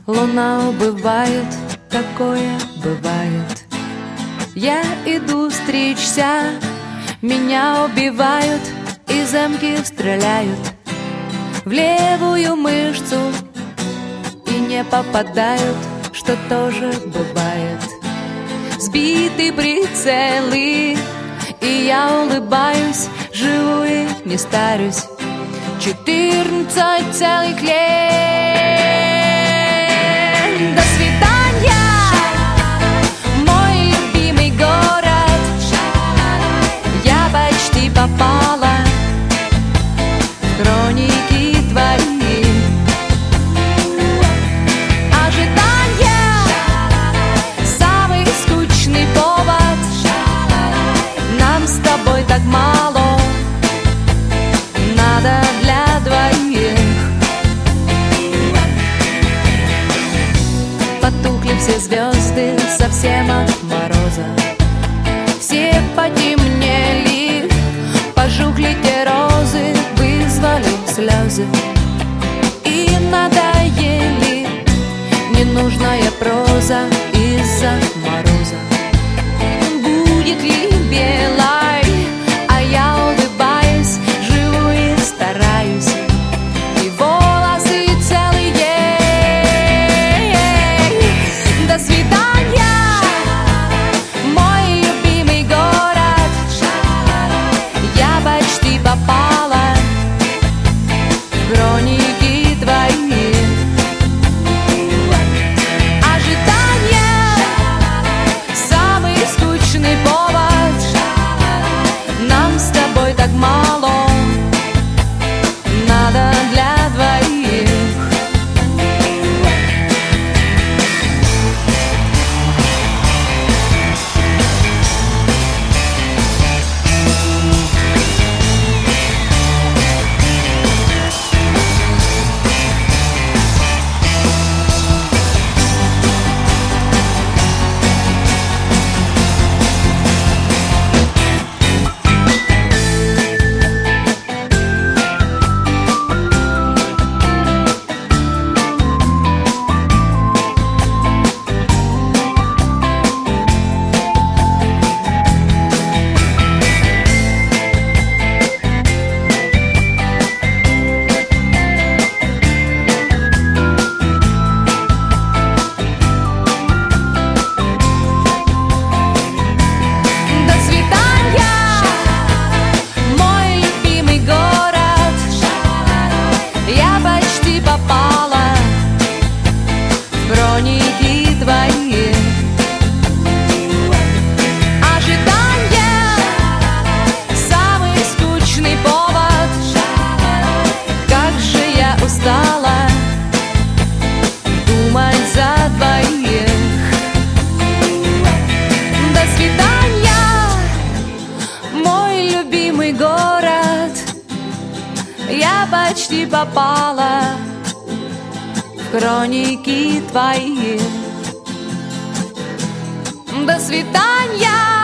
Луна убывает, такое бывает. Я иду стричься, меня убивают и замки стреляют в левую мышцу и не попадают, что тоже бывает. Сбиты прицелы, и я улыбаюсь, живу и не старюсь. 14 целых лет. До свидания, мой любимый город. Я почти попала в хроники твои. Ожидание — самый скучный повод. Нам с тобой так мало, надо для двоих. Потухли все звезды совсем от мороза, все потемнели, пожухли те розы, вызвали слезы и надоели ненужная проза из-за мороза. Будет ли белой, а я улыбаюсь, живу и стараюсь, и волосы целые. До свидания, мой любимый город. Я почти попала в хроники твои. Ожидание — самый скучный повод. Нам с тобой так мало, надо для двоих. Я почти попала в хроники твои. До свидания.